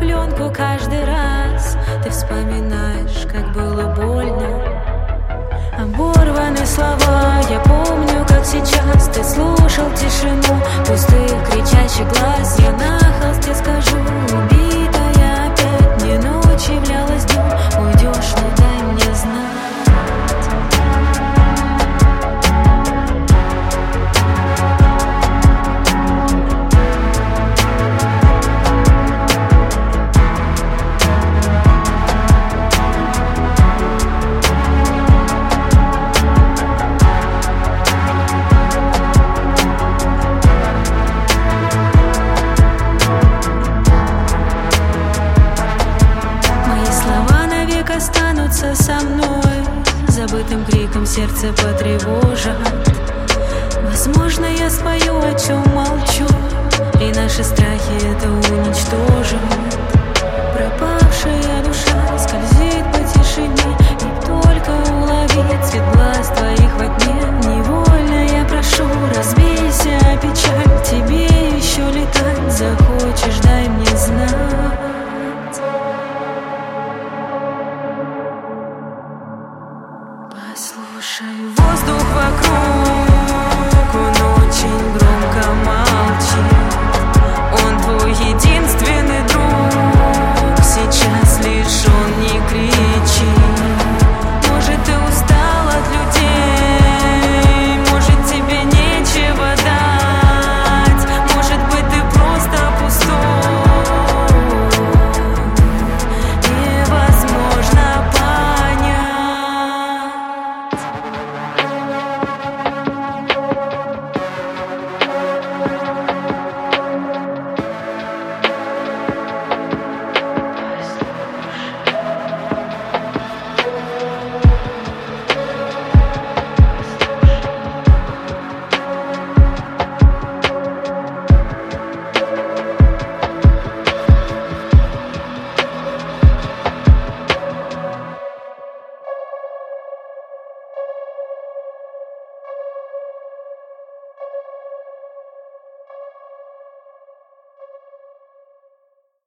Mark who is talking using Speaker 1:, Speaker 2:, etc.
Speaker 1: пленку каждый раз. Ты вспоминаешь, как было больно. Оборваны слова, я помню, как сейчас. Ты слушал тишину пустых кричащих глаз. Я на холсте скажу, убитая опять. Не ночь являлась днем, уйдешь, но дай мне знать. Останутся со мной, забытым криком сердце потревожат. Возможно, я спою, о чем молчу, и наши страхи это уничтожат.